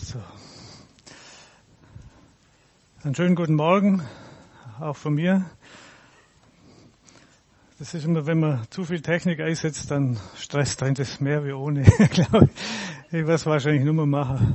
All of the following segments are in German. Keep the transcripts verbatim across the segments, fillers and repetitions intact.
So. Einen schönen guten Morgen, auch von mir. Das ist immer, wenn man zu viel Technik einsetzt, dann stresst einen das mehr wie ohne. Ich glaube, ich werde es wahrscheinlich nur mal machen.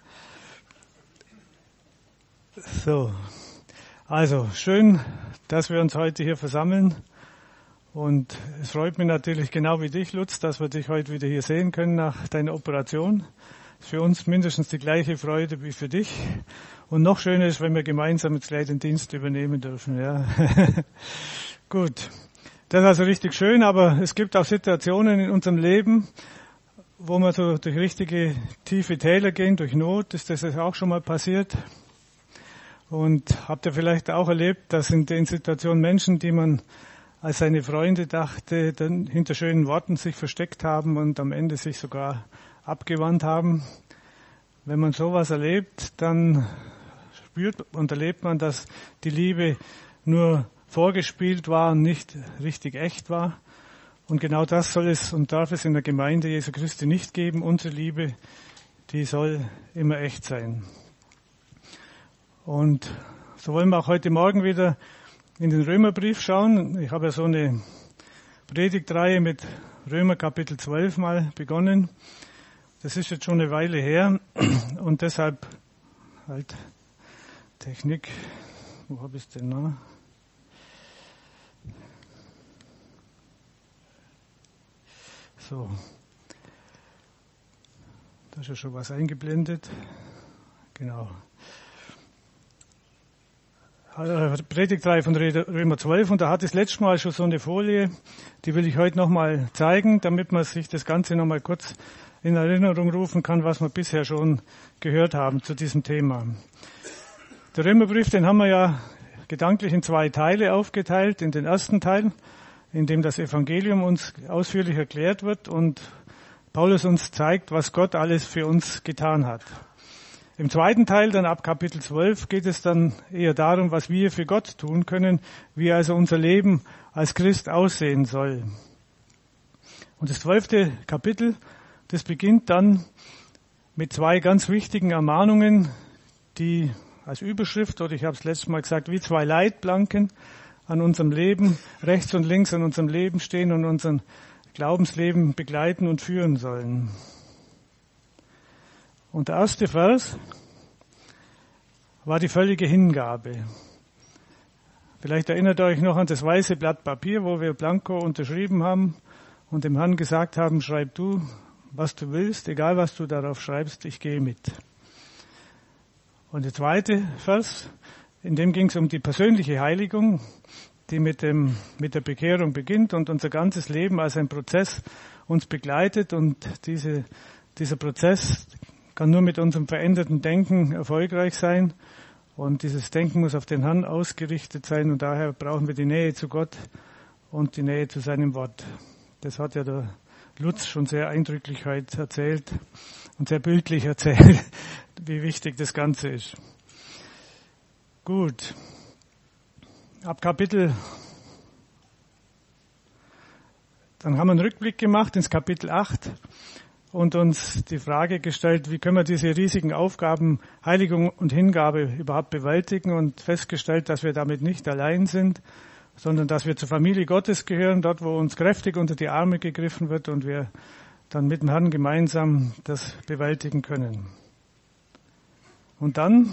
So. Also, schön, dass wir uns heute hier versammeln. Und es freut mich natürlich genau wie dich, Lutz, dass wir dich heute wieder hier sehen können nach deiner Operation. Für uns mindestens die gleiche Freude wie für dich. Und noch schöner ist, wenn wir gemeinsam jetzt gleich den Dienst übernehmen dürfen. Ja. Gut. Das ist also richtig schön, aber es gibt auch Situationen in unserem Leben, wo wir so durch richtige tiefe Täler gehen, durch Not. Ist das auch schon mal passiert? Und habt ihr vielleicht auch erlebt, dass in den Situationen Menschen, die man als seine Freunde dachte, dann hinter schönen Worten sich versteckt haben und am Ende sich sogar abgewandt haben. Wenn man sowas erlebt, dann spürt und erlebt man, dass die Liebe nur vorgespielt war und nicht richtig echt war. Und genau das soll es und darf es in der Gemeinde Jesu Christi nicht geben. Unsere Liebe, die soll immer echt sein. Und so wollen wir auch heute Morgen wieder in den Römerbrief schauen. Ich habe ja so eine Predigtreihe mit Römer Kapitel zwölf mal begonnen. Das ist jetzt schon eine Weile her und deshalb halt Technik. Wo habe ich es denn noch? So. Da ist ja schon was eingeblendet. Genau. Predigtreihe von Römer zwölf und da hat es letztes Mal schon so eine Folie, die will ich heute nochmal zeigen, damit man sich das Ganze nochmal kurz in Erinnerung rufen kann, was wir bisher schon gehört haben zu diesem Thema. Der Römerbrief, den haben wir ja gedanklich in zwei Teile aufgeteilt. In den ersten Teil, in dem das Evangelium uns ausführlich erklärt wird und Paulus uns zeigt, was Gott alles für uns getan hat. Im zweiten Teil, dann ab Kapitel zwölf, geht es dann eher darum, was wir für Gott tun können, wie also unser Leben als Christ aussehen soll. Und das zwölfte Kapitel, das beginnt dann mit zwei ganz wichtigen Ermahnungen, die als Überschrift, oder ich habe es letztes Mal gesagt, wie zwei Leitplanken an unserem Leben, rechts und links an unserem Leben stehen und unser Glaubensleben begleiten und führen sollen. Und der erste Vers war die völlige Hingabe. Vielleicht erinnert ihr euch noch an das weiße Blatt Papier, wo wir blanko unterschrieben haben und dem Herrn gesagt haben, schreib du, was du willst, egal was du darauf schreibst, ich gehe mit. Und der zweite Vers, in dem ging es um die persönliche Heiligung, die mit dem, mit der Bekehrung beginnt und unser ganzes Leben als ein Prozess uns begleitet und diese, dieser Prozess kann nur mit unserem veränderten Denken erfolgreich sein. Und dieses Denken muss auf den Herrn ausgerichtet sein und daher brauchen wir die Nähe zu Gott und die Nähe zu seinem Wort. Das hat ja der Lutz schon sehr eindrücklich heute erzählt und sehr bildlich erzählt, wie wichtig das Ganze ist. Gut. Ab Kapitel, dann haben wir einen Rückblick gemacht ins Kapitel acht und uns die Frage gestellt, wie können wir diese riesigen Aufgaben Heiligung und Hingabe überhaupt bewältigen und festgestellt, dass wir damit nicht allein sind, sondern dass wir zur Familie Gottes gehören, dort wo uns kräftig unter die Arme gegriffen wird und wir dann mit dem Herrn gemeinsam das bewältigen können. Und dann,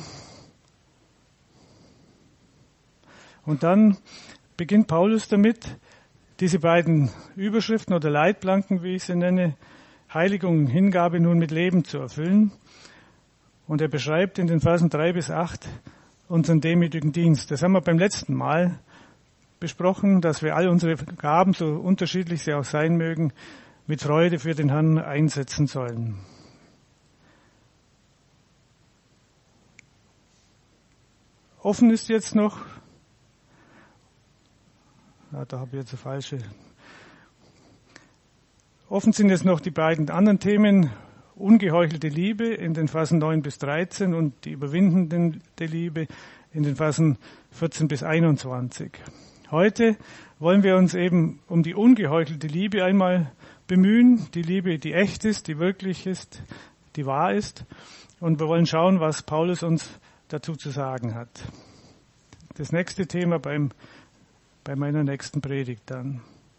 und dann beginnt Paulus damit, diese beiden Überschriften oder Leitplanken, wie ich sie nenne, Heiligung und Hingabe nun mit Leben zu erfüllen. Und er beschreibt in den Versen drei bis acht unseren demütigen Dienst. Das haben wir beim letzten Mal besprochen, dass wir all unsere Gaben, so unterschiedlich sie auch sein mögen, mit Freude für den Herrn einsetzen sollen. Offen ist jetzt noch, ja, da habe ich jetzt eine falsche, offen sind jetzt noch die beiden anderen Themen, ungeheuchelte Liebe in den Versen neun bis dreizehn und die überwindende Liebe in den Versen vierzehn bis einundzwanzig. Heute wollen wir uns eben um die ungeheuchelte Liebe einmal bemühen, die Liebe, die echt ist, die wirklich ist, die wahr ist. Und wir wollen schauen, was Paulus uns dazu zu sagen hat. Das nächste Thema beim, bei meiner nächsten Predigt dann.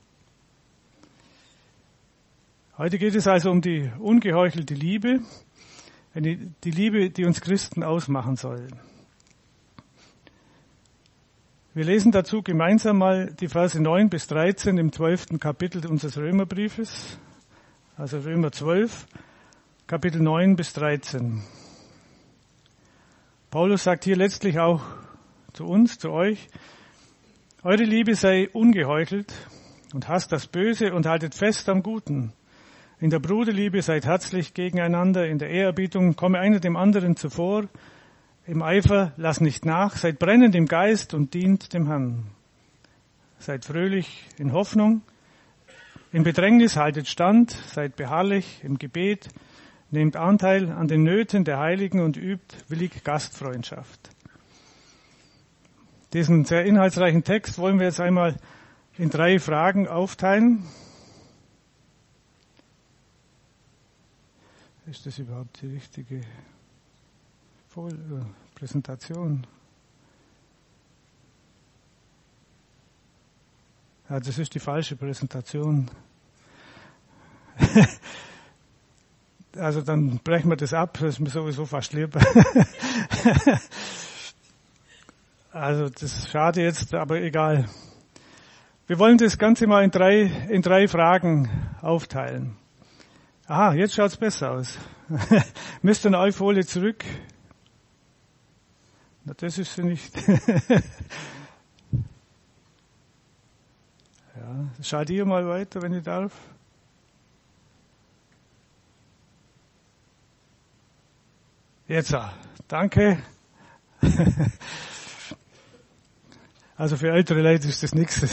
Heute geht es also um die ungeheuchelte Liebe, die Liebe, die uns Christen ausmachen soll. Wir lesen dazu gemeinsam mal die Verse neun bis dreizehn im zwölften Kapitel unseres Römerbriefes, also Römer zwölf, Kapitel neun bis dreizehn. Paulus sagt hier letztlich auch zu uns, zu euch, eure Liebe sei ungeheuchelt und hasst das Böse und haltet fest am Guten. In der Bruderliebe seid herzlich gegeneinander, in der Ehrerbietung komme einer dem anderen zuvor, im Eifer lasst nicht nach, seid brennend im Geist und dient dem Herrn. Seid fröhlich in Hoffnung, im Bedrängnis haltet stand, seid beharrlich im Gebet, nehmt Anteil an den Nöten der Heiligen und übt willig Gastfreundschaft. Diesen sehr inhaltsreichen Text wollen wir jetzt einmal in drei Fragen aufteilen. Ist das überhaupt die richtige Voll- äh, Präsentation? Ja, das ist die falsche Präsentation. Also dann brechen wir das ab, das ist mir sowieso fast lieb. Also das ist schade jetzt, aber egal. Wir wollen das Ganze mal in drei, in drei Fragen aufteilen. Aha, jetzt schaut's besser aus. Müsst ihr eine Folie zurück? Na, das ist sie nicht. Ja, schaut ihr mal weiter, wenn ich darf. Jetzt, danke. Also für ältere Leute ist das nichts.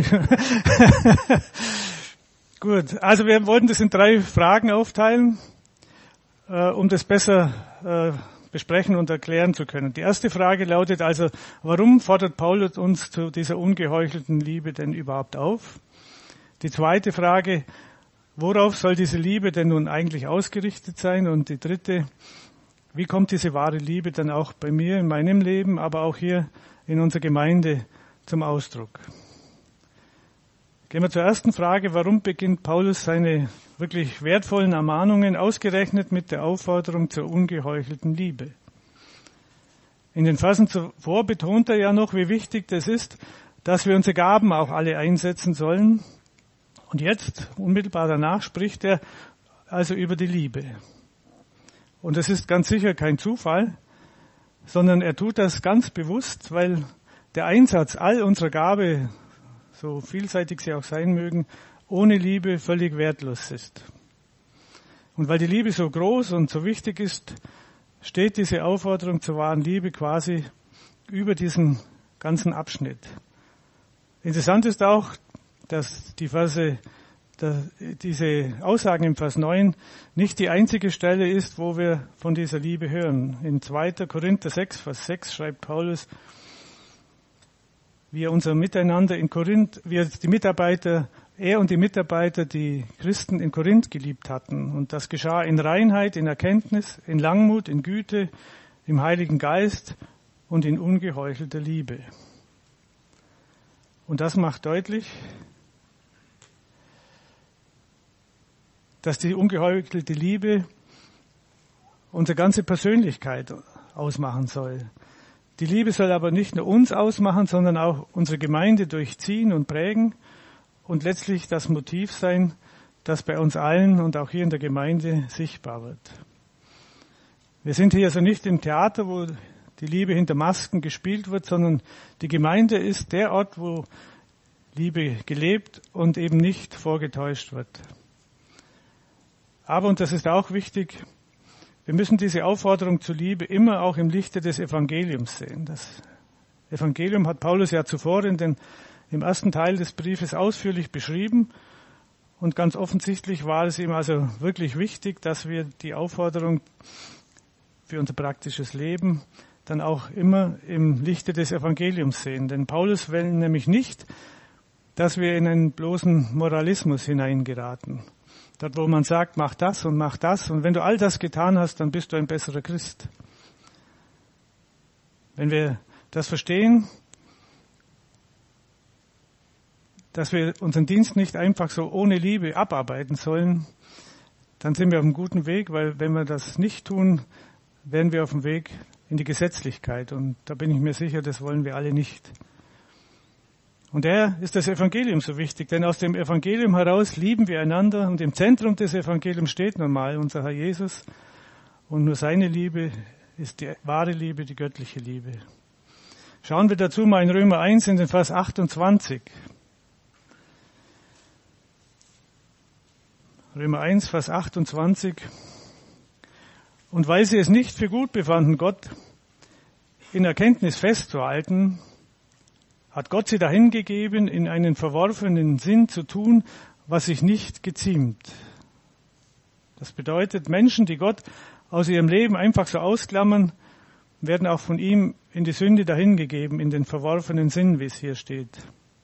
Gut, also wir wollten das in drei Fragen aufteilen, äh, um das besser äh, besprechen und erklären zu können. Die erste Frage lautet also, warum fordert Paulus uns zu dieser ungeheuchelten Liebe denn überhaupt auf? Die zweite Frage, worauf soll diese Liebe denn nun eigentlich ausgerichtet sein? Und die dritte, wie kommt diese wahre Liebe dann auch bei mir in meinem Leben, aber auch hier in unserer Gemeinde zum Ausdruck? Gehen wir zur ersten Frage. Warum beginnt Paulus seine wirklich wertvollen Ermahnungen ausgerechnet mit der Aufforderung zur ungeheuchelten Liebe? In den Versen zuvor betont er ja noch, wie wichtig das ist, dass wir unsere Gaben auch alle einsetzen sollen. Und jetzt, unmittelbar danach, spricht er also über die Liebe. Und das ist ganz sicher kein Zufall, sondern er tut das ganz bewusst, weil der Einsatz all unserer Gabe, so vielseitig sie auch sein mögen, ohne Liebe völlig wertlos ist. Und weil die Liebe so groß und so wichtig ist, steht diese Aufforderung zur wahren Liebe quasi über diesen ganzen Abschnitt. Interessant ist auch, dass die Verse, dass diese Aussagen im Vers neun nicht die einzige Stelle ist, wo wir von dieser Liebe hören. In zweiter Korinther sechs, Vers sechs schreibt Paulus, wie er unser Miteinander in Korinth, wie er die Mitarbeiter, er und die Mitarbeiter, die Christen in Korinth geliebt hatten. Und das geschah in Reinheit, in Erkenntnis, in Langmut, in Güte, im Heiligen Geist und in ungeheuchelter Liebe. Und das macht deutlich, dass die ungeheuchelte Liebe unsere ganze Persönlichkeit ausmachen soll. Die Liebe soll aber nicht nur uns ausmachen, sondern auch unsere Gemeinde durchziehen und prägen und letztlich das Motiv sein, das bei uns allen und auch hier in der Gemeinde sichtbar wird. Wir sind hier also nicht im Theater, wo die Liebe hinter Masken gespielt wird, sondern die Gemeinde ist der Ort, wo Liebe gelebt und eben nicht vorgetäuscht wird. Aber, und das ist auch wichtig, wir müssen diese Aufforderung zur Liebe immer auch im Lichte des Evangeliums sehen. Das Evangelium hat Paulus ja zuvor in den, im ersten Teil des Briefes ausführlich beschrieben. Und ganz offensichtlich war es ihm also wirklich wichtig, dass wir die Aufforderung für unser praktisches Leben dann auch immer im Lichte des Evangeliums sehen. Denn Paulus will nämlich nicht, dass wir in einen bloßen Moralismus hineingeraten. Dort, wo man sagt, mach das und mach das. Und wenn du all das getan hast, dann bist du ein besserer Christ. Wenn wir das verstehen, dass wir unseren Dienst nicht einfach so ohne Liebe abarbeiten sollen, dann sind wir auf einem guten Weg, weil wenn wir das nicht tun, wären wir auf dem Weg in die Gesetzlichkeit. Und da bin ich mir sicher, das wollen wir alle nicht. Und daher ist das Evangelium so wichtig, denn aus dem Evangelium heraus lieben wir einander und im Zentrum des Evangeliums steht normal unser Herr Jesus und nur seine Liebe ist die wahre Liebe, die göttliche Liebe. Schauen wir dazu mal in Römer eins in den Vers achtundzwanzig. Römer eins, Vers achtundzwanzig. Und weil sie es nicht für gut befanden, Gott in Erkenntnis festzuhalten, hat Gott sie dahingegeben, in einen verworfenen Sinn zu tun, was sich nicht geziemt. Das bedeutet, Menschen, die Gott aus ihrem Leben einfach so ausklammern, werden auch von ihm in die Sünde dahingegeben, in den verworfenen Sinn, wie es hier steht.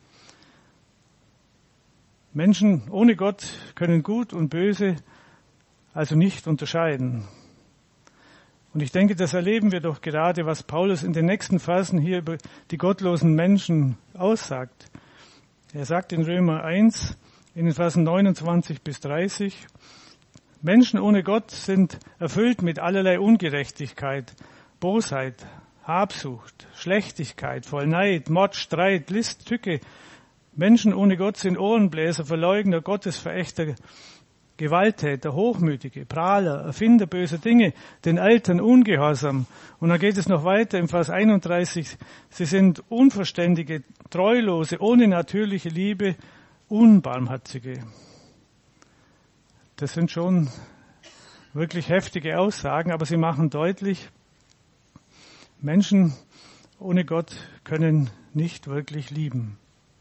Menschen ohne Gott können Gut und Böse also nicht unterscheiden. Und ich denke, das erleben wir doch gerade, was Paulus in den nächsten Versen hier über die gottlosen Menschen aussagt. Er sagt in Römer eins, in den Versen neunundzwanzig bis dreißig, Menschen ohne Gott sind erfüllt mit allerlei Ungerechtigkeit, Bosheit, Habsucht, Schlechtigkeit, voll Neid, Mord, Streit, List, Tücke. Menschen ohne Gott sind Ohrenbläser, Verleugner, Gottesverächter, Gewalttäter, Hochmütige, Prahler, Erfinder böser Dinge, den Eltern ungehorsam. Und dann geht es noch weiter im Vers einunddreißig. Sie sind Unverständige, Treulose, ohne natürliche Liebe, Unbarmherzige. Das sind schon wirklich heftige Aussagen, aber sie machen deutlich, Menschen ohne Gott können nicht wirklich lieben.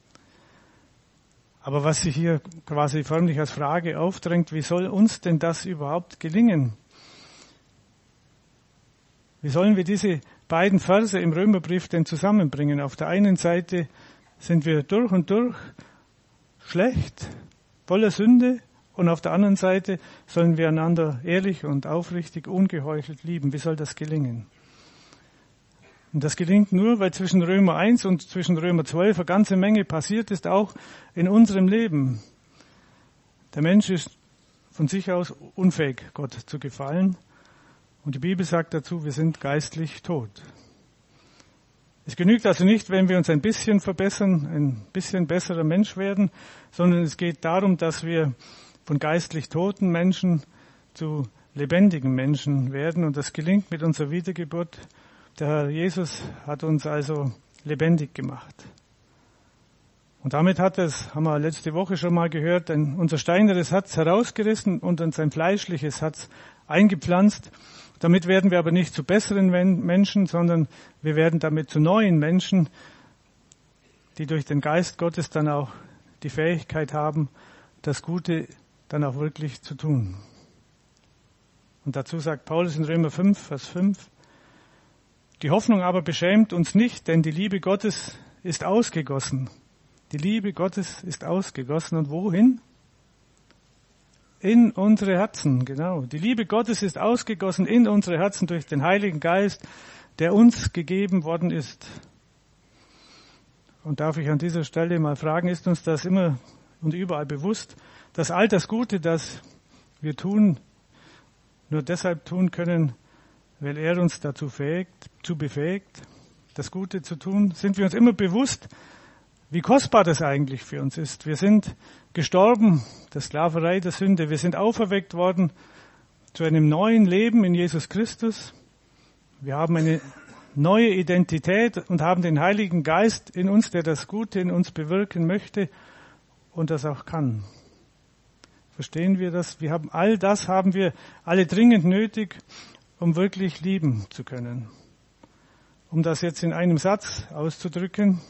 Aber was sich hier quasi förmlich als Frage aufdrängt, wie soll uns denn das überhaupt gelingen? Wie sollen wir diese beiden Verse im Römerbrief denn zusammenbringen? Auf der einen Seite sind wir durch und durch schlecht, voller Sünde, und auf der anderen Seite sollen wir einander ehrlich und aufrichtig, ungeheuchelt lieben. Wie soll das gelingen? Und das gelingt nur, weil zwischen Römer eins und zwischen Römer zwölf eine ganze Menge passiert ist, auch in unserem Leben. Der Mensch ist von sich aus unfähig, Gott zu gefallen. Und die Bibel sagt dazu, wir sind geistlich tot. Es genügt also nicht, wenn wir uns ein bisschen verbessern, ein bisschen besserer Mensch werden, sondern es geht darum, dass wir von geistlich toten Menschen zu lebendigen Menschen werden. Und das gelingt mit unserer Wiedergeburt. Der Herr Jesus hat uns also lebendig gemacht. Und damit hat es, haben wir letzte Woche schon mal gehört, ein, unser steinernes Herz herausgerissen und uns ein fleischliches Herz eingepflanzt. Damit werden wir aber nicht zu besseren Menschen, sondern wir werden damit zu neuen Menschen, die durch den Geist Gottes dann auch die Fähigkeit haben, das Gute dann auch wirklich zu tun. Und dazu sagt Paulus in Römer fünf, Vers fünf, die Hoffnung aber beschämt uns nicht, denn die Liebe Gottes ist ausgegossen. Die Liebe Gottes ist ausgegossen. Und wohin? In unsere Herzen, genau. Die Liebe Gottes ist ausgegossen in unsere Herzen durch den Heiligen Geist, der uns gegeben worden ist. Und darf ich an dieser Stelle mal fragen, ist uns das immer und überall bewusst, dass all das Gute, das wir tun, nur deshalb tun können, weil er uns dazu fähigt, zu befähigt, das Gute zu tun? Sind wir uns immer bewusst, wie kostbar das eigentlich für uns ist? Wir sind gestorben, der Sklaverei der Sünde. Wir sind auferweckt worden zu einem neuen Leben in Jesus Christus. Wir haben eine neue Identität und haben den Heiligen Geist in uns, der das Gute in uns bewirken möchte und das auch kann. Verstehen wir das? Wir haben all das haben wir alle dringend nötig, um wirklich lieben zu können. Um das jetzt in einem Satz auszudrücken,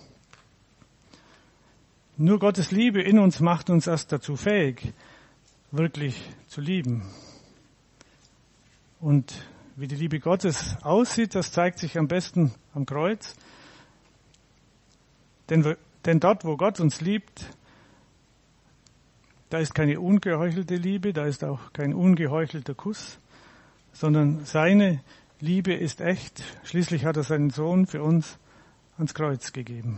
nur Gottes Liebe in uns macht uns erst dazu fähig, wirklich zu lieben. Und wie die Liebe Gottes aussieht, das zeigt sich am besten am Kreuz. Denn, denn dort, wo Gott uns liebt, Da ist keine ungeheuchelte Liebe, da ist auch kein ungeheuchelter Kuss, sondern seine Liebe ist echt. Schließlich hat er seinen Sohn für uns ans Kreuz gegeben.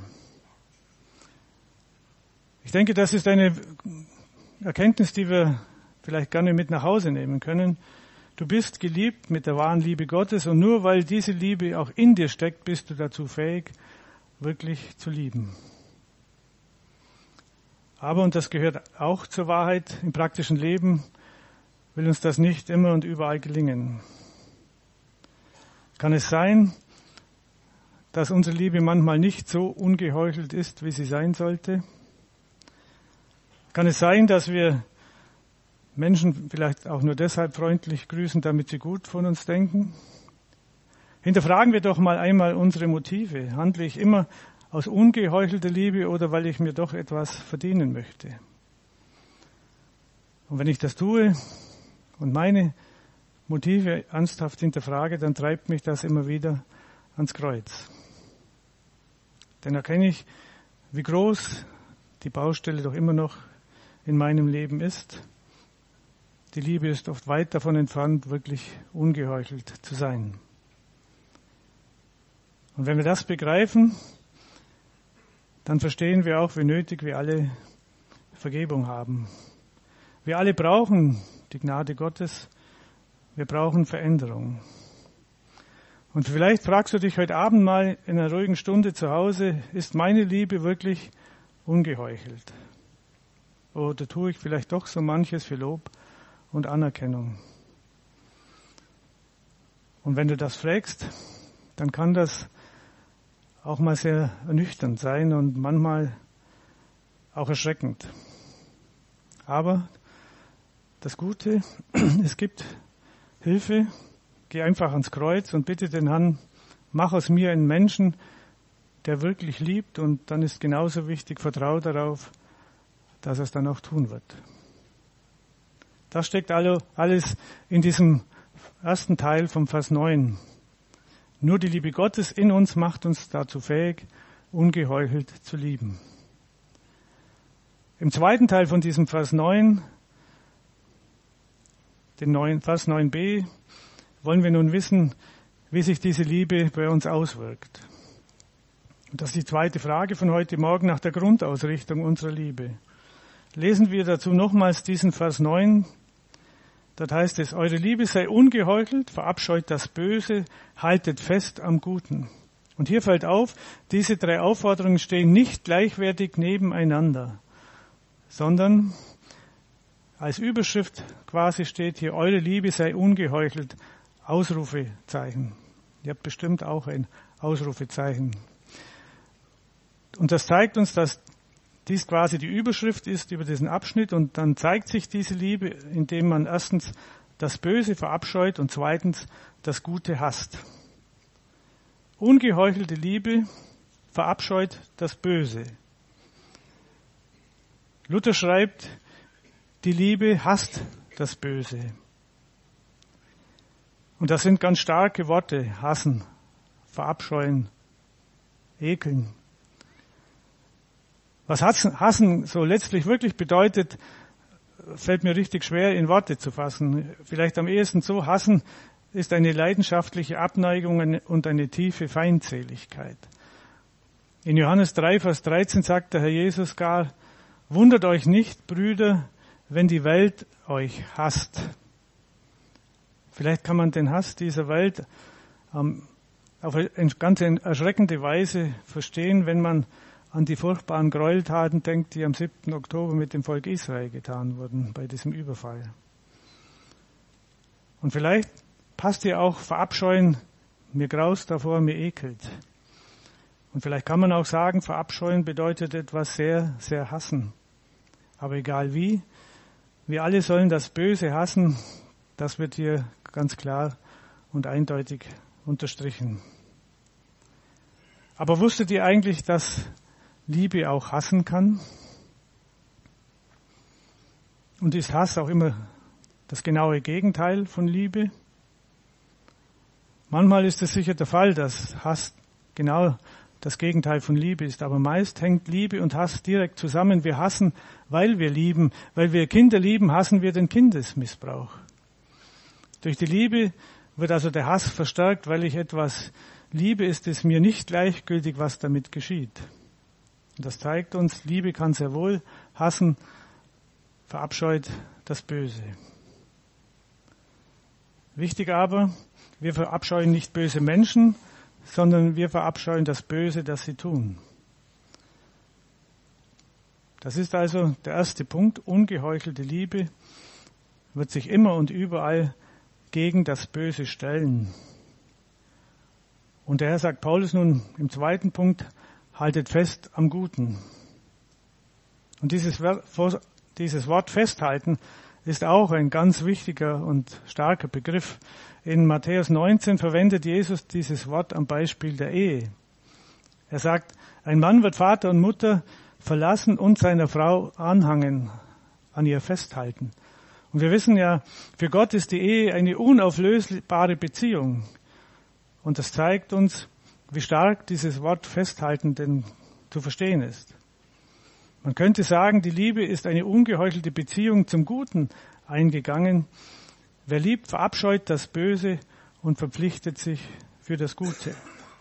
Ich denke, das ist eine Erkenntnis, die wir vielleicht gerne mit nach Hause nehmen können. Du bist geliebt mit der wahren Liebe Gottes und nur weil diese Liebe auch in dir steckt, bist du dazu fähig, wirklich zu lieben. Aber, und das gehört auch zur Wahrheit, im praktischen Leben will uns das nicht immer und überall gelingen. Kann es sein, dass unsere Liebe manchmal nicht so ungeheuchelt ist, wie sie sein sollte? Kann es sein, dass wir Menschen vielleicht auch nur deshalb freundlich grüßen, damit sie gut von uns denken? Hinterfragen wir doch mal einmal unsere Motive. Handle ich immer aus ungeheuchelter Liebe oder weil ich mir doch etwas verdienen möchte? Und wenn ich das tue und meine Motive ernsthaft hinterfrage, dann treibt mich das immer wieder ans Kreuz. Dann erkenne ich, wie groß die Baustelle doch immer noch in meinem Leben ist. Die Liebe ist oft weit davon entfernt, wirklich ungeheuchelt zu sein. Und wenn wir das begreifen, dann verstehen wir auch, wie nötig wir alle Vergebung haben. Wir alle brauchen die Gnade Gottes. Wir brauchen Veränderung. Und vielleicht fragst du dich heute Abend mal in einer ruhigen Stunde zu Hause, ist meine Liebe wirklich ungeheuchelt? Oder tue ich vielleicht doch so manches für Lob und Anerkennung? Und wenn du das fragst, dann kann das auch mal sehr ernüchternd sein und manchmal auch erschreckend. Aber das Gute, es gibt Hilfe. Geh einfach ans Kreuz und bitte den Herrn, mach aus mir einen Menschen, der wirklich liebt, und dann ist genauso wichtig, vertraue darauf, dass er es dann auch tun wird. Das steckt alles in diesem ersten Teil vom Vers neun. Nur die Liebe Gottes in uns macht uns dazu fähig, ungeheuchelt zu lieben. Im zweiten Teil von diesem Vers neun, den neuen Vers neun b, wollen wir nun wissen, wie sich diese Liebe bei uns auswirkt. Und das ist die zweite Frage von heute Morgen nach der Grundausrichtung unserer Liebe. Lesen wir dazu nochmals diesen Vers neun. Dort heißt es, eure Liebe sei ungeheuchelt, verabscheut das Böse, haltet fest am Guten. Und hier fällt auf, diese drei Aufforderungen stehen nicht gleichwertig nebeneinander, sondern als Überschrift quasi steht hier, eure Liebe sei ungeheuchelt, Ausrufezeichen. Ihr habt bestimmt auch ein Ausrufezeichen. Und das zeigt uns, dass dies quasi die Überschrift ist über diesen Abschnitt, und dann zeigt sich diese Liebe, indem man erstens das Böse verabscheut und zweitens das Gute hasst. Ungeheuchelte Liebe verabscheut das Böse. Luther schreibt, die Liebe hasst das Böse. Und das sind ganz starke Worte, hassen, verabscheuen, ekeln. Was Hassen so letztlich wirklich bedeutet, fällt mir richtig schwer in Worte zu fassen. Vielleicht am ehesten so, Hassen ist eine leidenschaftliche Abneigung und eine tiefe Feindseligkeit. In Johannes drei, Vers dreizehn sagt der Herr Jesus gar, wundert euch nicht, Brüder, wenn die Welt euch hasst. Vielleicht kann man den Hass dieser Welt ähm, auf eine ganz erschreckende Weise verstehen, wenn man an die furchtbaren Gräueltaten denkt, die am siebten Oktober mit dem Volk Israel getan wurden, bei diesem Überfall. Und vielleicht passt hier auch verabscheuen, mir graust davor, mir ekelt. Und vielleicht kann man auch sagen, verabscheuen bedeutet etwas sehr, sehr hassen. Aber egal wie, wir alle sollen das Böse hassen, das wird hier ganz klar und eindeutig unterstrichen. Aber wusstet ihr eigentlich, dass Liebe auch hassen kann? Und ist Hass auch immer das genaue Gegenteil von Liebe? Manchmal ist es sicher der Fall, dass Hass genau das Gegenteil von Liebe ist. Aber meist hängt Liebe und Hass direkt zusammen. Wir hassen, weil wir lieben. Weil wir Kinder lieben, hassen wir den Kindesmissbrauch. Durch die Liebe wird also der Hass verstärkt, weil ich etwas liebe, ist es mir nicht gleichgültig, was damit geschieht. Und das zeigt uns, Liebe kann sehr wohl hassen, verabscheut das Böse. Wichtig aber, wir verabscheuen nicht böse Menschen, sondern wir verabscheuen das Böse, das sie tun. Das ist also der erste Punkt. Ungeheuchelte Liebe wird sich immer und überall gegen das Böse stellen. Und daher sagt Paulus nun im zweiten Punkt, haltet fest am Guten. Und dieses, dieses Wort festhalten ist auch ein ganz wichtiger und starker Begriff. In Matthäus neunzehn verwendet Jesus dieses Wort am Beispiel der Ehe. Er sagt, ein Mann wird Vater und Mutter verlassen und seiner Frau anhangen, an ihr festhalten. Und wir wissen ja, für Gott ist die Ehe eine unauflösbare Beziehung. Und das zeigt uns, wie stark dieses Wort festhalten denn zu verstehen ist. Man könnte sagen, die Liebe ist eine ungeheuchelte Beziehung zum Guten eingegangen. Wer liebt, verabscheut das Böse und verpflichtet sich für das Gute.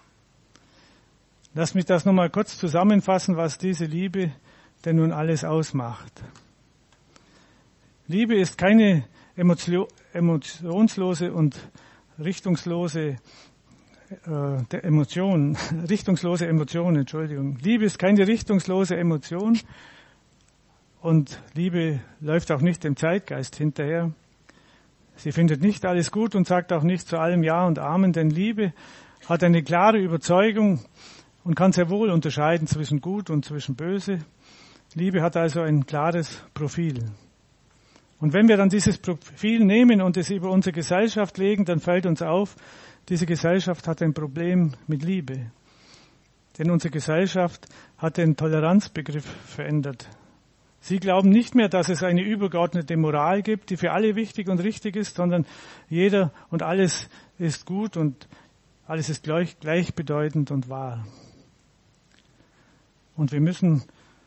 Lass mich das nochmal kurz zusammenfassen, was diese Liebe denn nun alles ausmacht. Liebe ist keine emotionslose und richtungslose äh, der Emotion, richtungslose Emotion, Entschuldigung. Liebe ist keine richtungslose Emotion und Liebe läuft auch nicht dem Zeitgeist hinterher. Sie findet nicht alles gut und sagt auch nicht zu allem Ja und Amen, denn Liebe hat eine klare Überzeugung und kann sehr wohl unterscheiden zwischen Gut und zwischen Böse. Liebe hat also ein klares Profil. Und wenn wir dann dieses Profil nehmen und es über unsere Gesellschaft legen, dann fällt uns auf, diese Gesellschaft hat ein Problem mit Liebe. Denn unsere Gesellschaft hat den Toleranzbegriff verändert. Sie glauben nicht mehr, dass es eine übergeordnete Moral gibt, die für alle wichtig und richtig ist, sondern jeder und alles ist gut und alles ist gleich, gleichbedeutend und wahr. Und wir müssen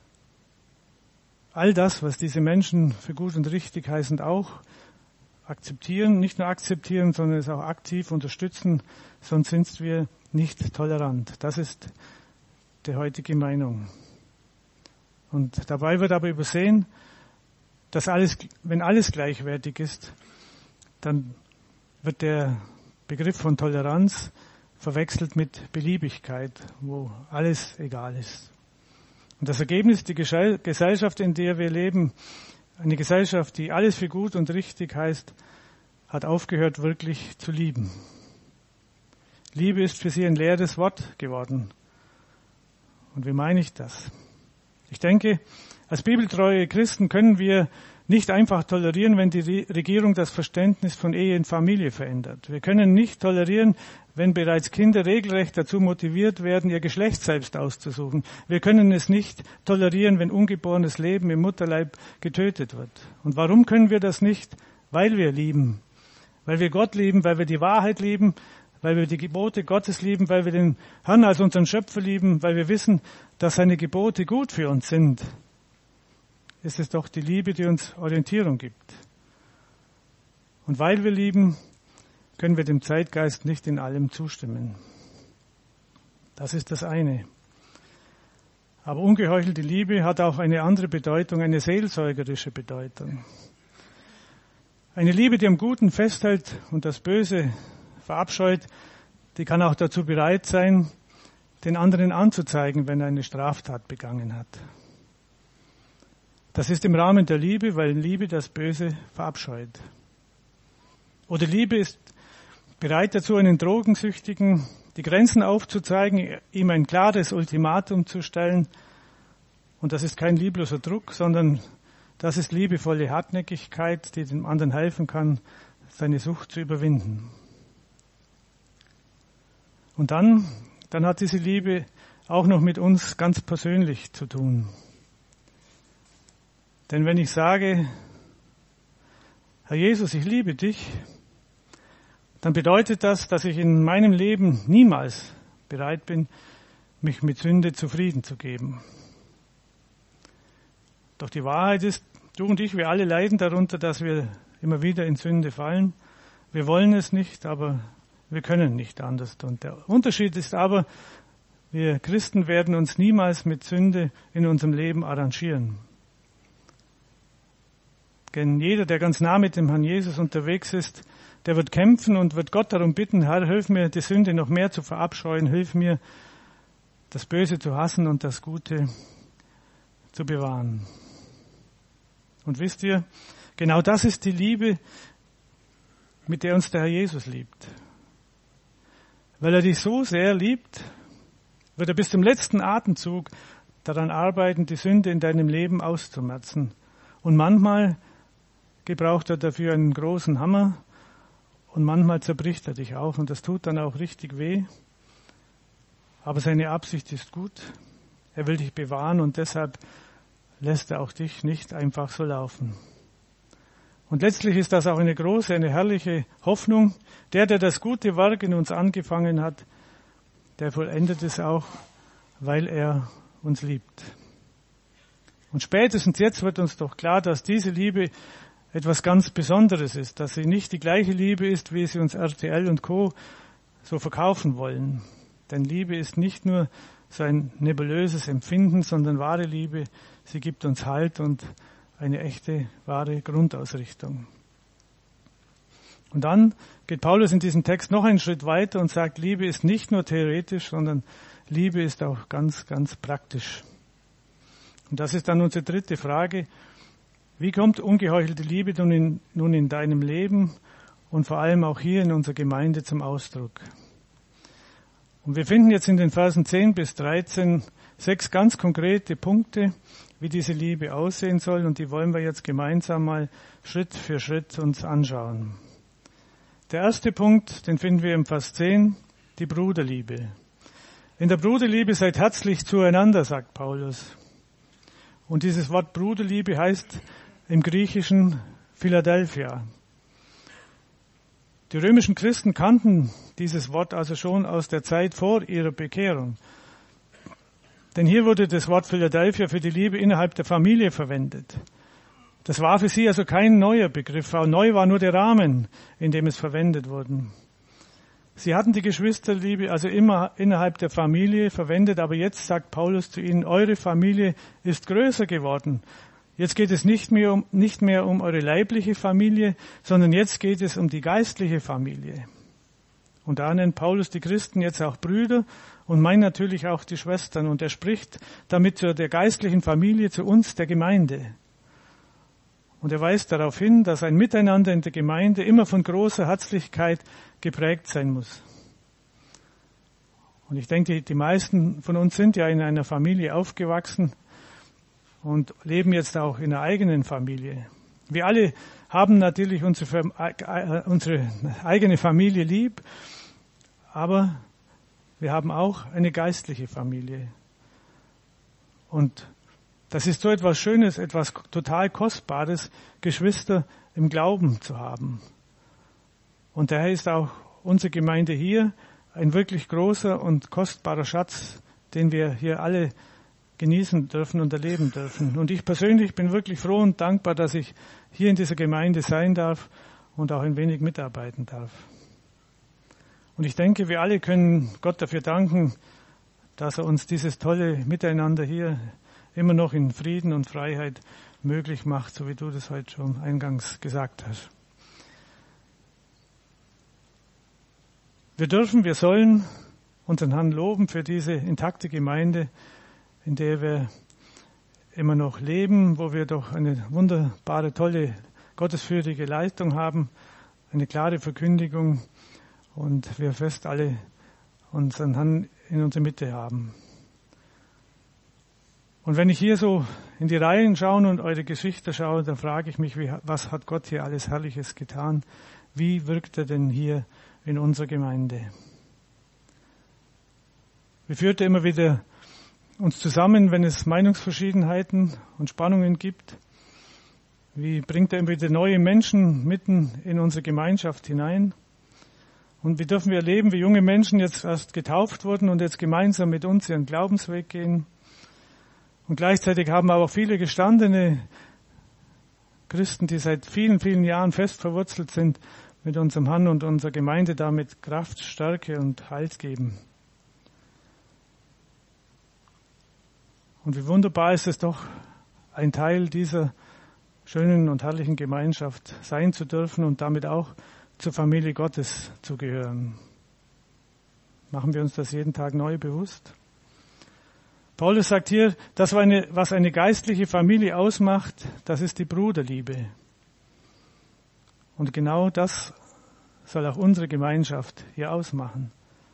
all das, was diese Menschen für gut und richtig heißen, auch akzeptieren, nicht nur akzeptieren, sondern es auch aktiv unterstützen, sonst sind wir nicht tolerant. Das ist die heutige Meinung. Und dabei wird aber übersehen, dass alles, wenn alles gleichwertig ist, dann wird der Begriff von Toleranz verwechselt mit Beliebigkeit, wo alles egal ist. Und das Ergebnis, die Gesellschaft, in der wir leben, eine Gesellschaft, die alles für gut und richtig heißt, hat aufgehört, wirklich zu lieben. Liebe ist für sie ein leeres Wort geworden. Und wie meine ich das? Ich denke, als bibeltreue Christen können wir nicht einfach tolerieren, wenn die Regierung das Verständnis von Ehe und Familie verändert. Wir können nicht tolerieren, wenn bereits Kinder regelrecht dazu motiviert werden, ihr Geschlecht selbst auszusuchen. Wir können es nicht tolerieren, wenn ungeborenes Leben im Mutterleib getötet wird. Und warum können wir das nicht? Weil wir lieben. Weil wir Gott lieben, weil wir die Wahrheit lieben, weil wir die Gebote Gottes lieben, weil wir den Herrn als unseren Schöpfer lieben, weil wir wissen, dass seine Gebote gut für uns sind. Ist es doch die Liebe, die uns Orientierung gibt. Und weil wir lieben, können wir dem Zeitgeist nicht in allem zustimmen. Das ist das eine. Aber ungeheuchelte Liebe hat auch eine andere Bedeutung, eine seelsorgerische Bedeutung. Eine Liebe, die am Guten festhält und das Böse verabscheut, die kann auch dazu bereit sein, den anderen anzuzeigen, wenn er eine Straftat begangen hat. Das ist im Rahmen der Liebe, weil Liebe das Böse verabscheut. Oder Liebe ist bereit dazu, einen Drogensüchtigen die Grenzen aufzuzeigen, ihm ein klares Ultimatum zu stellen. Und das ist kein liebloser Druck, sondern das ist liebevolle Hartnäckigkeit, die dem anderen helfen kann, seine Sucht zu überwinden. Und dann, dann hat diese Liebe auch noch mit uns ganz persönlich zu tun. Denn wenn ich sage, Herr Jesus, ich liebe dich, dann bedeutet das, dass ich in meinem Leben niemals bereit bin, mich mit Sünde zufrieden zu geben. Doch die Wahrheit ist, du und ich, wir alle leiden darunter, dass wir immer wieder in Sünde fallen. Wir wollen es nicht, aber wir können nicht anders. Und der Unterschied ist aber, wir Christen werden uns niemals mit Sünde in unserem Leben arrangieren. Denn jeder, der ganz nah mit dem Herrn Jesus unterwegs ist, der wird kämpfen und wird Gott darum bitten, Herr, hilf mir, die Sünde noch mehr zu verabscheuen, hilf mir, das Böse zu hassen und das Gute zu bewahren. Und wisst ihr, genau das ist die Liebe, mit der uns der Herr Jesus liebt. Weil er dich so sehr liebt, wird er bis zum letzten Atemzug daran arbeiten, die Sünde in deinem Leben auszumerzen. Und manchmal gebraucht er dafür einen großen Hammer und manchmal zerbricht er dich auch und das tut dann auch richtig weh. Aber seine Absicht ist gut. Er will dich bewahren und deshalb lässt er auch dich nicht einfach so laufen. Und letztlich ist das auch eine große, eine herrliche Hoffnung. Der, der das gute Werk in uns angefangen hat, der vollendet es auch, weil er uns liebt. Und spätestens jetzt wird uns doch klar, dass diese Liebe etwas ganz Besonderes ist, dass sie nicht die gleiche Liebe ist, wie sie uns R T L und Co. so verkaufen wollen. Denn Liebe ist nicht nur so ein nebulöses Empfinden, sondern wahre Liebe, sie gibt uns Halt und eine echte, wahre Grundausrichtung. Und dann geht Paulus in diesem Text noch einen Schritt weiter und sagt, Liebe ist nicht nur theoretisch, sondern Liebe ist auch ganz, ganz praktisch. Und das ist dann unsere dritte Frage. Wie kommt ungeheuchelte Liebe nun in, nun in deinem Leben und vor allem auch hier in unserer Gemeinde zum Ausdruck? Und wir finden jetzt in den Versen zehn bis dreizehn sechs ganz konkrete Punkte, wie diese Liebe aussehen soll, und die wollen wir jetzt gemeinsam mal Schritt für Schritt uns anschauen. Der erste Punkt, den finden wir im Vers zehn, die Bruderliebe. In der Bruderliebe seid herzlich zueinander, sagt Paulus. Und dieses Wort Bruderliebe heißt im Griechischen Philadelphia. Die römischen Christen kannten dieses Wort also schon aus der Zeit vor ihrer Bekehrung. Denn hier wurde das Wort Philadelphia für die Liebe innerhalb der Familie verwendet. Das war für sie also kein neuer Begriff. Neu war nur der Rahmen, in dem es verwendet wurde. Sie hatten die Geschwisterliebe also immer innerhalb der Familie verwendet, aber jetzt sagt Paulus zu ihnen, eure Familie ist größer geworden. Jetzt geht es nicht mehr um, nicht mehr um eure leibliche Familie, sondern jetzt geht es um die geistliche Familie. Und da nennt Paulus die Christen jetzt auch Brüder und meint natürlich auch die Schwestern. Und er spricht damit zu der geistlichen Familie, zu uns, der Gemeinde. Und er weist darauf hin, dass ein Miteinander in der Gemeinde immer von großer Herzlichkeit geprägt sein muss. Und ich denke, die meisten von uns sind ja in einer Familie aufgewachsen und leben jetzt auch in einer eigenen Familie. Wir alle haben natürlich unsere, unsere eigene Familie lieb, aber wir haben auch eine geistliche Familie. Und das ist so etwas Schönes, etwas total Kostbares, Geschwister im Glauben zu haben. Und daher ist auch unsere Gemeinde hier ein wirklich großer und kostbarer Schatz, den wir hier alle genießen dürfen und erleben dürfen. Und ich persönlich bin wirklich froh und dankbar, dass ich hier in dieser Gemeinde sein darf und auch ein wenig mitarbeiten darf. Und ich denke, wir alle können Gott dafür danken, dass er uns dieses tolle Miteinander hier immer noch in Frieden und Freiheit möglich macht, so wie du das heute schon eingangs gesagt hast. Wir dürfen, wir sollen unseren Herrn loben für diese intakte Gemeinde, in der wir immer noch leben, wo wir doch eine wunderbare, tolle, gottesfürchtige Leitung haben, eine klare Verkündigung und wir fest alle unseren Herrn in unserer Mitte haben. Und wenn ich hier so in die Reihen schaue und eure Geschichte schaue, dann frage ich mich, wie, was hat Gott hier alles Herrliches getan? Wie wirkt er denn hier in unserer Gemeinde? Wie führt er immer wieder uns zusammen, wenn es Meinungsverschiedenheiten und Spannungen gibt? Wie bringt er immer wieder neue Menschen mitten in unsere Gemeinschaft hinein? Und wie dürfen wir erleben, wie junge Menschen jetzt erst getauft wurden und jetzt gemeinsam mit uns ihren Glaubensweg gehen. Und gleichzeitig haben aber auch viele gestandene Christen, die seit vielen, vielen Jahren fest verwurzelt sind, mit unserem Herrn und unserer Gemeinde damit Kraft, Stärke und Halt geben. Und wie wunderbar ist es doch, ein Teil dieser schönen und herrlichen Gemeinschaft sein zu dürfen und damit auch zur Familie Gottes zu gehören. Machen wir uns das jeden Tag neu bewusst? Paulus sagt hier, das, was eine geistliche Familie ausmacht, das ist die Bruderliebe. Und genau das soll auch unsere Gemeinschaft hier ausmachen.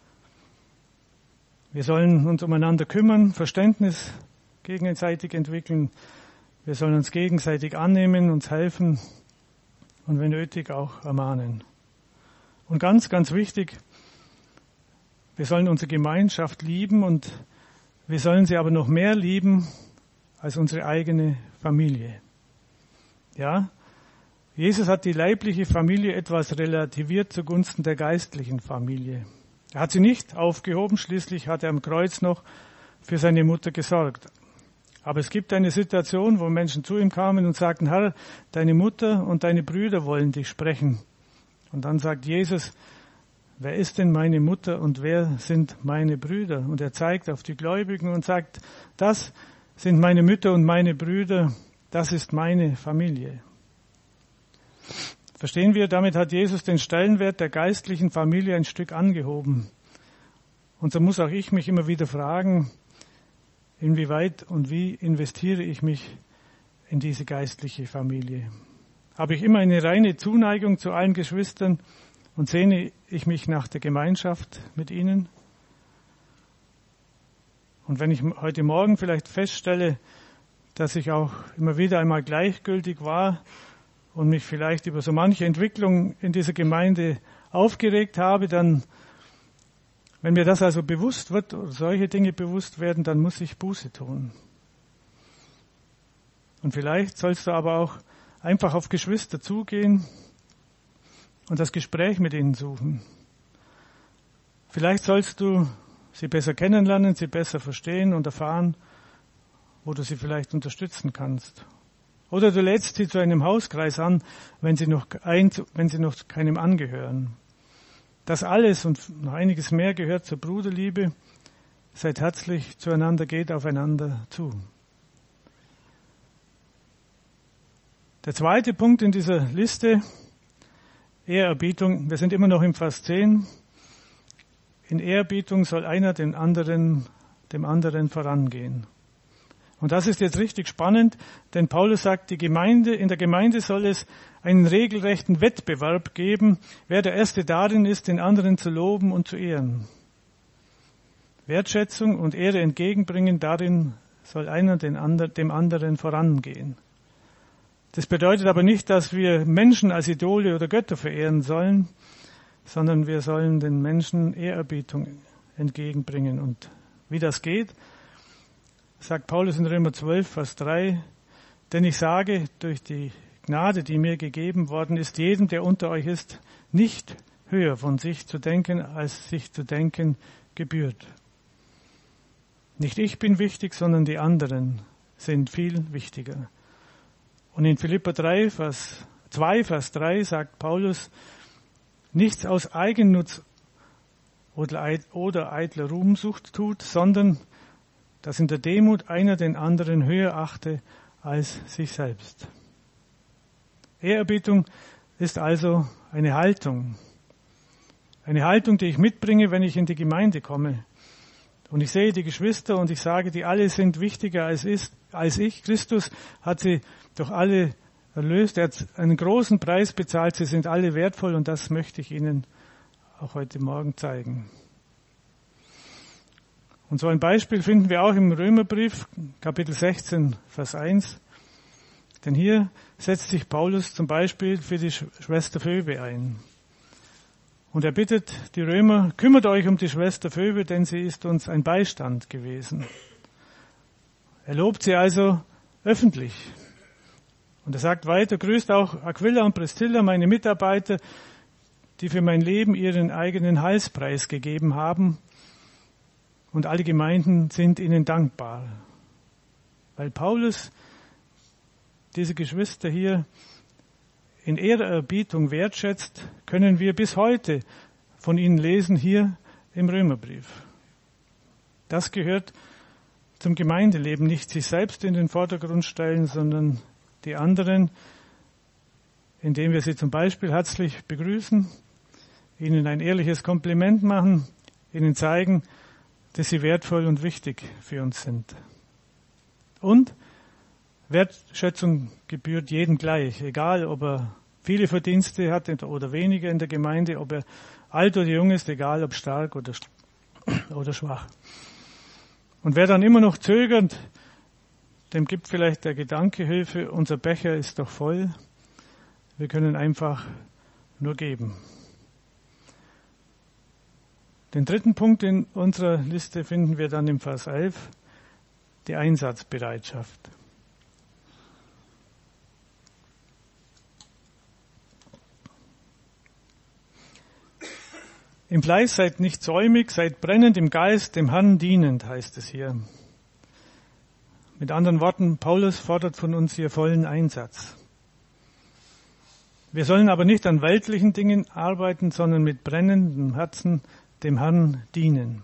Wir sollen uns umeinander kümmern, Verständnis gegenseitig entwickeln. Wir sollen uns gegenseitig annehmen, uns helfen und wenn nötig auch ermahnen. Und ganz, ganz wichtig, wir sollen unsere Gemeinschaft lieben und wir sollen sie aber noch mehr lieben als unsere eigene Familie. Ja, Jesus hat die leibliche Familie etwas relativiert zugunsten der geistlichen Familie. Er hat sie nicht aufgehoben, schließlich hat er am Kreuz noch für seine Mutter gesorgt. Aber es gibt eine Situation, wo Menschen zu ihm kamen und sagten, Herr, deine Mutter und deine Brüder wollen dich sprechen. Und dann sagt Jesus, wer ist denn meine Mutter und wer sind meine Brüder? Und er zeigt auf die Gläubigen und sagt, das sind meine Mütter und meine Brüder, das ist meine Familie. Verstehen wir, damit hat Jesus den Stellenwert der geistlichen Familie ein Stück angehoben. Und so muss auch ich mich immer wieder fragen, inwieweit und wie investiere ich mich in diese geistliche Familie? Habe ich immer eine reine Zuneigung zu allen Geschwistern und sehne ich mich nach der Gemeinschaft mit ihnen? Und wenn ich heute Morgen vielleicht feststelle, dass ich auch immer wieder einmal gleichgültig war und mich vielleicht über so manche Entwicklung in dieser Gemeinde aufgeregt habe, dann, wenn mir das also bewusst wird, oder solche Dinge bewusst werden, dann muss ich Buße tun. Und vielleicht sollst du aber auch einfach auf Geschwister zugehen und das Gespräch mit ihnen suchen. Vielleicht sollst du sie besser kennenlernen, sie besser verstehen und erfahren, wo du sie vielleicht unterstützen kannst. Oder du lädst sie zu einem Hauskreis an, wenn sie noch, ein, wenn sie noch keinem angehören. Das alles und noch einiges mehr gehört zur Bruderliebe. Seid herzlich zueinander, geht aufeinander zu. Der zweite Punkt in dieser Liste, Ehrerbietung. Wir sind immer noch im Vers zehn. In Ehrerbietung soll einer den anderen, dem anderen vorangehen. Und das ist jetzt richtig spannend, denn Paulus sagt, die Gemeinde, in der Gemeinde soll es einen regelrechten Wettbewerb geben, wer der Erste darin ist, den anderen zu loben und zu ehren. Wertschätzung und Ehre entgegenbringen, darin soll einer den andre, dem anderen vorangehen. Das bedeutet aber nicht, dass wir Menschen als Idole oder Götter verehren sollen, sondern wir sollen den Menschen Ehrerbietung entgegenbringen. Und wie das geht, sagt Paulus in Römer zwölf, Vers drei, denn ich sage, durch die Gnade, die mir gegeben worden ist, jedem, der unter euch ist, nicht höher von sich zu denken, als sich zu denken gebührt. Nicht ich bin wichtig, sondern die anderen sind viel wichtiger. Und in Philipper drei, Vers zwei, Vers drei sagt Paulus, nichts aus Eigennutz oder eitler Ruhmsucht tut, sondern dass in der Demut einer den anderen höher achte als sich selbst. Ehrerbietung ist also eine Haltung. Eine Haltung, die ich mitbringe, wenn ich in die Gemeinde komme. Und ich sehe die Geschwister und ich sage, die alle sind wichtiger als, ist, als ich. Christus hat sie doch alle erlöst. Er hat einen großen Preis bezahlt. Sie sind alle wertvoll und das möchte ich Ihnen auch heute Morgen zeigen. Und so ein Beispiel finden wir auch im Römerbrief, Kapitel sechzehn, Vers eins. Denn hier setzt sich Paulus zum Beispiel für die Schwester Phoebe ein. Und er bittet die Römer, kümmert euch um die Schwester Phoebe, denn sie ist uns ein Beistand gewesen. Er lobt sie also öffentlich. Und er sagt weiter, grüßt auch Aquila und Priscilla, meine Mitarbeiter, die für mein Leben ihren eigenen Heilspreis gegeben haben. Und alle Gemeinden sind ihnen dankbar. Weil Paulus diese Geschwister hier in Ehrerbietung wertschätzt, können wir bis heute von ihnen lesen hier im Römerbrief. Das gehört zum Gemeindeleben, nicht sich selbst in den Vordergrund stellen, sondern die anderen, indem wir sie zum Beispiel herzlich begrüßen, ihnen ein ehrliches Kompliment machen, ihnen zeigen, dass sie wertvoll und wichtig für uns sind. Und Wertschätzung gebührt jedem gleich, egal ob er viele Verdienste hat oder weniger in der Gemeinde, ob er alt oder jung ist, egal ob stark oder, oder schwach. Und wer dann immer noch zögert, dem gibt vielleicht der Gedanke Hilfe, unser Becher ist doch voll, wir können einfach nur geben. Den dritten Punkt in unserer Liste finden wir dann im Vers elf, die Einsatzbereitschaft. Im Fleiß seid nicht säumig, seid brennend im Geist, dem Herrn dienend, heißt es hier. Mit anderen Worten, Paulus fordert von uns hier vollen Einsatz. Wir sollen aber nicht an weltlichen Dingen arbeiten, sondern mit brennendem Herzen dem Herrn dienen.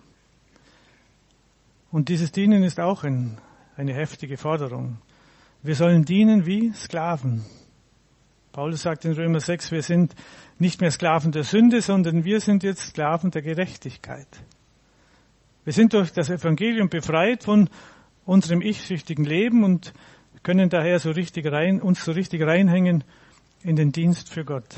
Und dieses Dienen ist auch ein, eine heftige Forderung. Wir sollen dienen wie Sklaven. Paulus sagt in Römer sechs, wir sind nicht mehr Sklaven der Sünde, sondern wir sind jetzt Sklaven der Gerechtigkeit. Wir sind durch das Evangelium befreit von unserem ich-süchtigen Leben und können daher so richtig rein, uns so richtig reinhängen in den Dienst für Gott.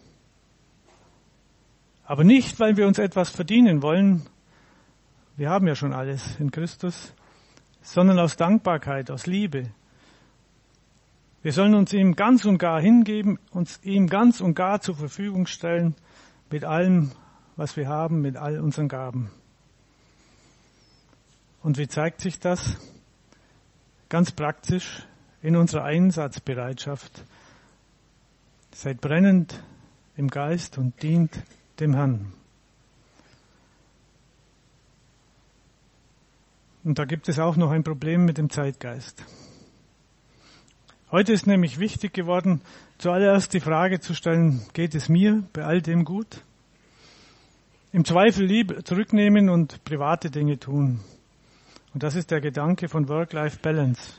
Aber nicht, weil wir uns etwas verdienen wollen, wir haben ja schon alles in Christus, sondern aus Dankbarkeit, aus Liebe. Wir sollen uns ihm ganz und gar hingeben, uns ihm ganz und gar zur Verfügung stellen, mit allem, was wir haben, mit all unseren Gaben. Und wie zeigt sich das? Ganz praktisch in unserer Einsatzbereitschaft. Seid brennend im Geist und dient dem Herrn. Und da gibt es auch noch ein Problem mit dem Zeitgeist. Heute ist nämlich wichtig geworden, zuallererst die Frage zu stellen, geht es mir bei all dem gut? Im Zweifel lieber zurücknehmen und private Dinge tun. Und das ist der Gedanke von Work-Life-Balance.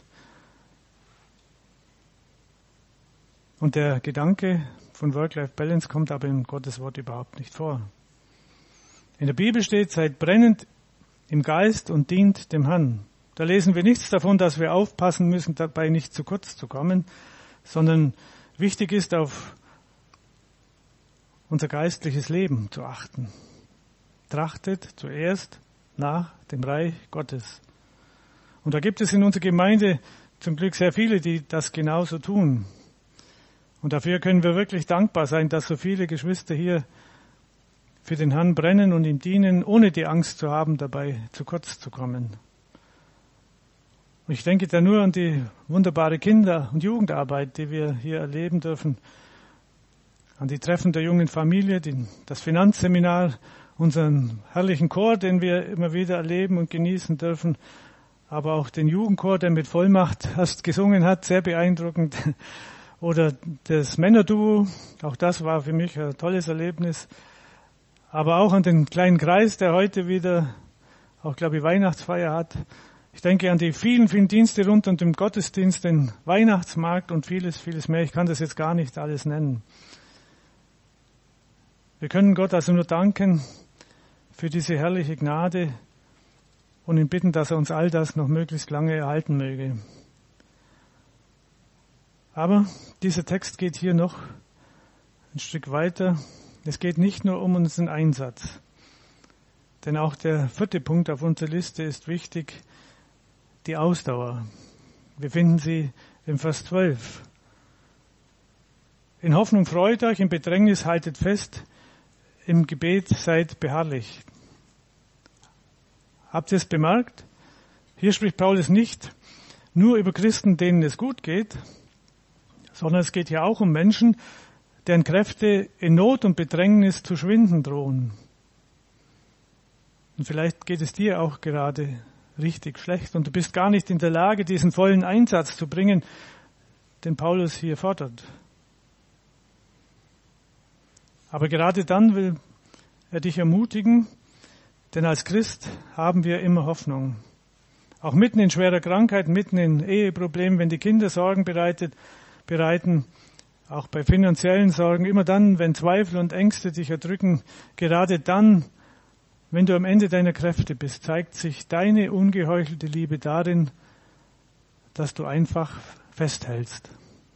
Und der Gedanke von Work-Life-Balance kommt aber in Gottes Wort überhaupt nicht vor. In der Bibel steht, seid brennend im Geist und dient dem Herrn. Da lesen wir nichts davon, dass wir aufpassen müssen, dabei nicht zu kurz zu kommen, sondern wichtig ist, auf unser geistliches Leben zu achten. Trachtet zuerst nach dem Reich Gottes. Und da gibt es in unserer Gemeinde zum Glück sehr viele, die das genauso tun. Und dafür können wir wirklich dankbar sein, dass so viele Geschwister hier für den Herrn brennen und ihm dienen, ohne die Angst zu haben, dabei zu kurz zu kommen. Und ich denke da nur an die wunderbare Kinder- und Jugendarbeit, die wir hier erleben dürfen, an die Treffen der jungen Familie, die, das Finanzseminar, unseren herrlichen Chor, den wir immer wieder erleben und genießen dürfen, aber auch den Jugendchor, der mit Vollmacht erst gesungen hat, sehr beeindruckend. Oder das Männerduo, auch das war für mich ein tolles Erlebnis. Aber auch an den kleinen Kreis, der heute wieder, auch glaube ich, Weihnachtsfeier hat. Ich denke an die vielen, vielen Dienste rund um den Gottesdienst, den Weihnachtsmarkt und vieles, vieles mehr. Ich kann das jetzt gar nicht alles nennen. Wir können Gott also nur danken für diese herrliche Gnade und ihn bitten, dass er uns all das noch möglichst lange erhalten möge. Aber dieser Text geht hier noch ein Stück weiter. Es geht nicht nur um unseren Einsatz. Denn auch der vierte Punkt auf unserer Liste ist wichtig, die Ausdauer. Wir finden sie im Vers zwölf. In Hoffnung freut euch, im Bedrängnis haltet fest, im Gebet seid beharrlich. Habt ihr es bemerkt? Hier spricht Paulus nicht nur über Christen, denen es gut geht, sondern es geht hier auch um Menschen, deren Kräfte in Not und Bedrängnis zu schwinden drohen. Und vielleicht geht es dir auch gerade richtig schlecht und du bist gar nicht in der Lage, diesen vollen Einsatz zu bringen, den Paulus hier fordert. Aber gerade dann will er dich ermutigen, denn als Christ haben wir immer Hoffnung. Auch mitten in schwerer Krankheit, mitten in Eheproblemen, wenn die Kinder Sorgen bereitet, bereiten, auch bei finanziellen Sorgen, immer dann, wenn Zweifel und Ängste dich erdrücken, gerade dann, wenn du am Ende deiner Kräfte bist, zeigt sich deine ungeheuchelte Liebe darin, dass du einfach festhältst.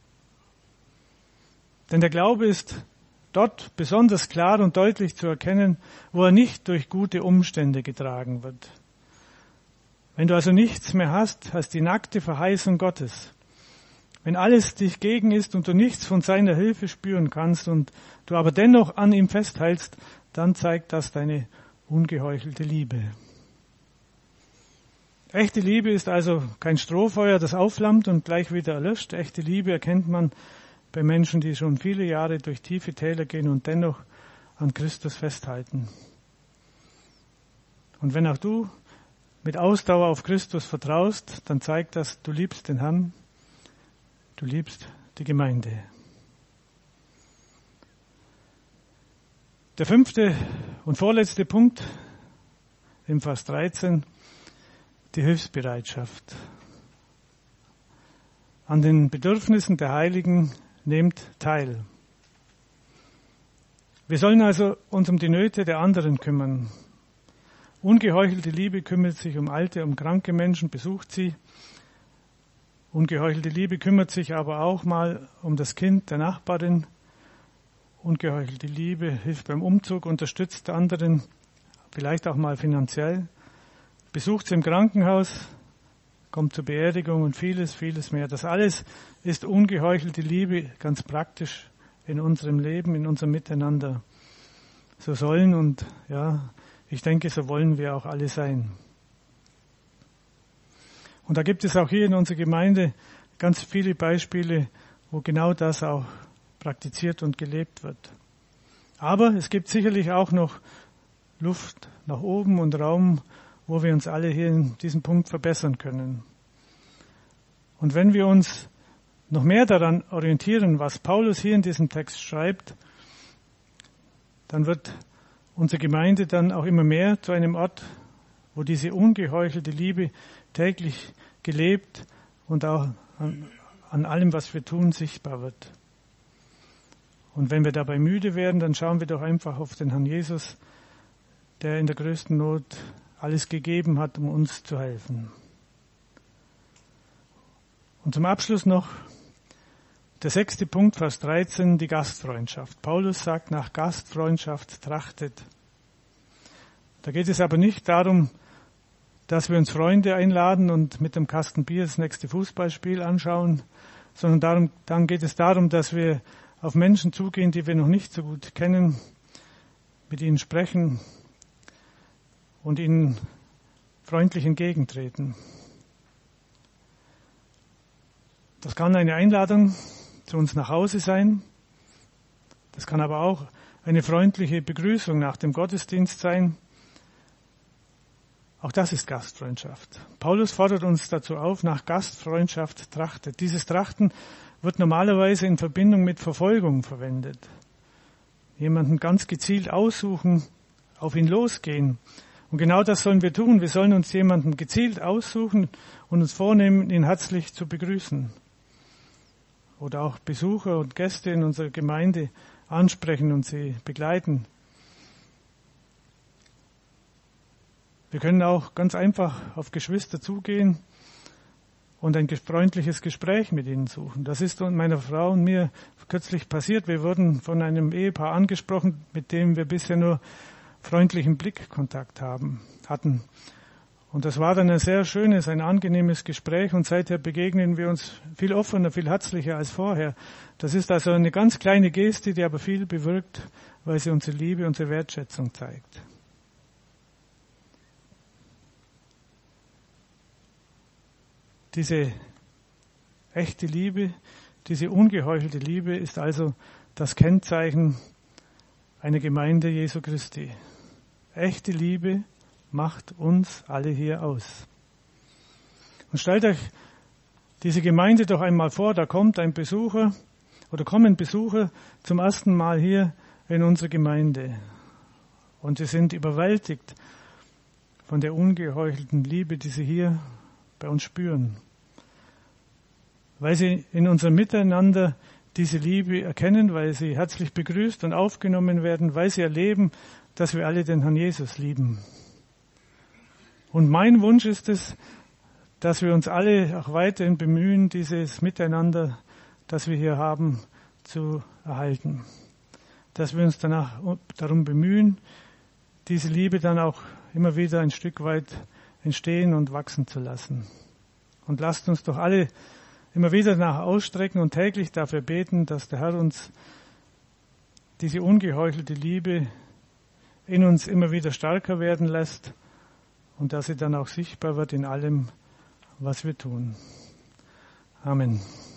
Denn der Glaube ist dort besonders klar und deutlich zu erkennen, wo er nicht durch gute Umstände getragen wird. Wenn du also nichts mehr hast, hast die nackte Verheißung Gottes. Wenn alles dich gegen ist und du nichts von seiner Hilfe spüren kannst und du aber dennoch an ihm festhältst, dann zeigt das deine ungeheuchelte Liebe. Echte Liebe ist also kein Strohfeuer, das aufflammt und gleich wieder erlöscht. Echte Liebe erkennt man bei Menschen, die schon viele Jahre durch tiefe Täler gehen und dennoch an Christus festhalten. Und wenn auch du mit Ausdauer auf Christus vertraust, dann zeigt das, du liebst den Herrn, du liebst die Gemeinde. Der fünfte und vorletzte Punkt im Vers dreizehn, die Hilfsbereitschaft. An den Bedürfnissen der Heiligen nehmt teil. Wir sollen also uns um die Nöte der anderen kümmern. Ungeheuchelte Liebe kümmert sich um alte, um kranke Menschen, besucht sie. Ungeheuchelte Liebe kümmert sich aber auch mal um das Kind der Nachbarin. Ungeheuchelte Liebe hilft beim Umzug, unterstützt anderen, vielleicht auch mal finanziell. Besucht sie im Krankenhaus, kommt zur Beerdigung und vieles, vieles mehr. Das alles ist ungeheuchelte Liebe, ganz praktisch in unserem Leben, in unserem Miteinander. So sollen und ja, ich denke, so wollen wir auch alle sein. Und da gibt es auch hier in unserer Gemeinde ganz viele Beispiele, wo genau das auch praktiziert und gelebt wird. Aber es gibt sicherlich auch noch Luft nach oben und Raum, wo wir uns alle hier in diesem Punkt verbessern können. Und wenn wir uns noch mehr daran orientieren, was Paulus hier in diesem Text schreibt, dann wird unsere Gemeinde dann auch immer mehr zu einem Ort, wo diese ungeheuchelte Liebe täglich gelebt und auch an, an allem, was wir tun, sichtbar wird. Und wenn wir dabei müde werden, dann schauen wir doch einfach auf den Herrn Jesus, der in der größten Not alles gegeben hat, um uns zu helfen. Und zum Abschluss noch der sechste Punkt, Vers dreizehn, die Gastfreundschaft. Paulus sagt, nach Gastfreundschaft trachtet. Da geht es aber nicht darum, dass wir uns Freunde einladen und mit dem Kasten Bier das nächste Fußballspiel anschauen, sondern darum, dann geht es darum, dass wir auf Menschen zugehen, die wir noch nicht so gut kennen, mit ihnen sprechen und ihnen freundlich entgegentreten. Das kann eine Einladung zu uns nach Hause sein. Das kann aber auch eine freundliche Begrüßung nach dem Gottesdienst sein. Auch das ist Gastfreundschaft. Paulus fordert uns dazu auf, nach Gastfreundschaft trachtet. Dieses Trachten wird normalerweise in Verbindung mit Verfolgung verwendet. Jemanden ganz gezielt aussuchen, auf ihn losgehen. Und genau das sollen wir tun. Wir sollen uns jemanden gezielt aussuchen und uns vornehmen, ihn herzlich zu begrüßen. Oder auch Besucher und Gäste in unserer Gemeinde ansprechen und sie begleiten. Wir können auch ganz einfach auf Geschwister zugehen und ein freundliches Gespräch mit ihnen suchen. Das ist meiner Frau und mir kürzlich passiert. Wir wurden von einem Ehepaar angesprochen, mit dem wir bisher nur freundlichen Blickkontakt haben, hatten. Und das war dann ein sehr schönes, ein angenehmes Gespräch und seither begegnen wir uns viel offener, viel herzlicher als vorher. Das ist also eine ganz kleine Geste, die aber viel bewirkt, weil sie unsere Liebe, unsere Wertschätzung zeigt. Diese echte Liebe, diese ungeheuchelte Liebe ist also das Kennzeichen einer Gemeinde Jesu Christi. Echte Liebe macht uns alle hier aus. Und stellt euch diese Gemeinde doch einmal vor, da kommt ein Besucher oder kommen Besucher zum ersten Mal hier in unsere Gemeinde. Und sie sind überwältigt von der ungeheuchelten Liebe, die sie hier bei uns spüren. Weil sie in unserem Miteinander diese Liebe erkennen, weil sie herzlich begrüßt und aufgenommen werden, weil sie erleben, dass wir alle den Herrn Jesus lieben. Und mein Wunsch ist es, dass wir uns alle auch weiterhin bemühen, dieses Miteinander, das wir hier haben, zu erhalten. Dass wir uns danach darum bemühen, diese Liebe dann auch immer wieder ein Stück weit entstehen und wachsen zu lassen. Und lasst uns doch alle immer wieder danach ausstrecken und täglich dafür beten, dass der Herr uns diese ungeheuchelte Liebe in uns immer wieder stärker werden lässt und dass sie dann auch sichtbar wird in allem, was wir tun. Amen.